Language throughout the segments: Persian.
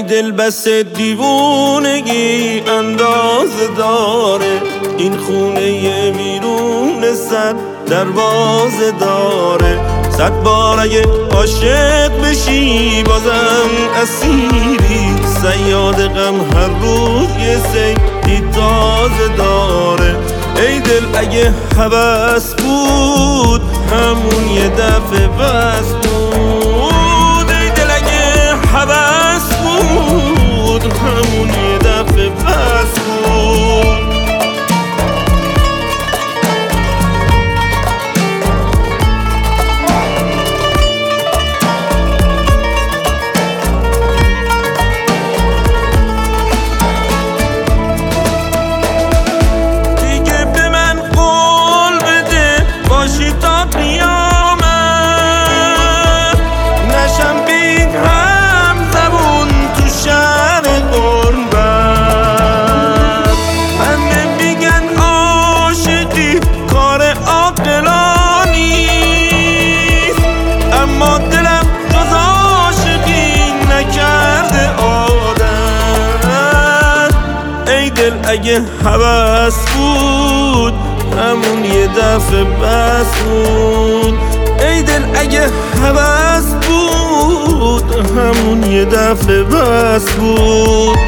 دل بس دیوونگی اندازه داره، این خونه بیرون صد دروازه داره. 100 بار اگه عاشق بشی بازم اسیری، صیاد غم هر روز یه صیدی تازه داره. ای دل اگه هوس بود همون یه دفعه بس بود، ای دل اگه هوس بود همون یه دفعه بس بود. اگه هوس بود همون یه دفعه بس بود، ای دل اگه هوس بود همون یه دفعه بس بود.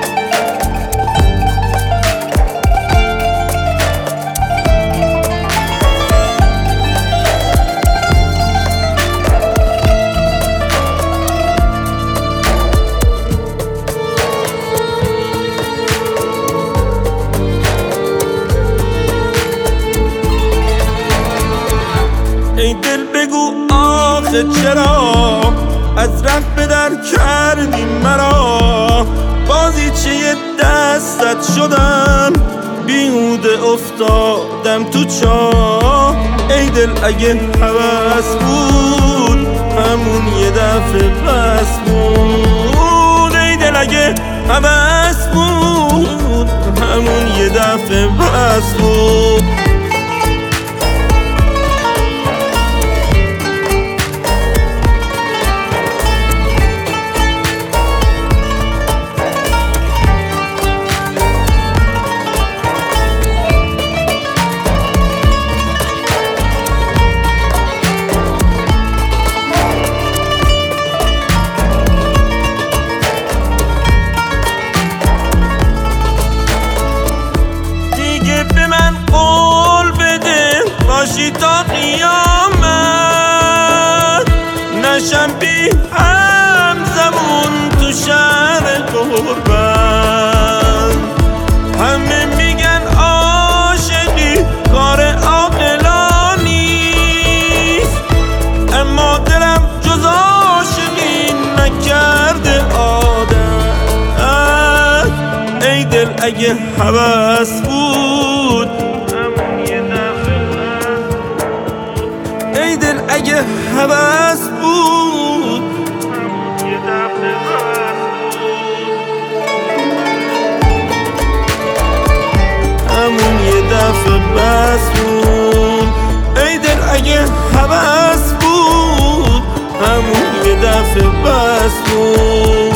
ای دل بگو آخه چرا از ره به در کردی مرا، بازیچه دستت شدم بیهوده افتادم تو چاه. ای دل اگه هوس بود همون یه دفعه بس بود، ای دل اگه هوس بود همون یه دفعه بس بود. به من قول بده باشی تا قیامت، نشم بی هم زبون تو شهر قربت. همه میگن عاشقی کار عاقلانیست، اما دلم جز عاشقی نکرده عادت. ای دل اگه هوس بود همون یه دفعه بس بود، ای دل اگه هوس بود همون یه دفعه بس بود، همون یه دفعه بس بود. ای دل اگه هوس بود همون یه دفعه بس بود.